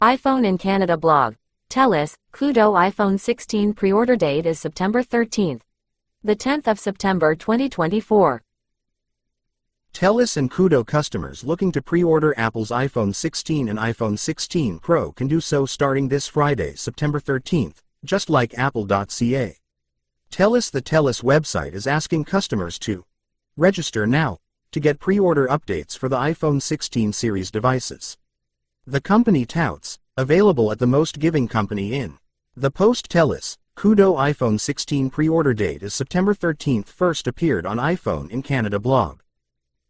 iPhone in Canada blog. TELUS, Koodo iPhone 16 pre-order date is September 13th. The 10th of September 2024. TELUS and Koodo customers looking to pre-order Apple's iPhone 16 and iPhone 16 Pro can do so starting this Friday, September 13th, just like Apple.ca. TELUS. The TELUS website is asking customers to register now to get pre-order updates for the iPhone 16 series devices. The company touts, available at the most giving company in the post. TELUS, Koodo iPhone 16 pre-order date is September 13th. First appeared on iPhone in Canada blog.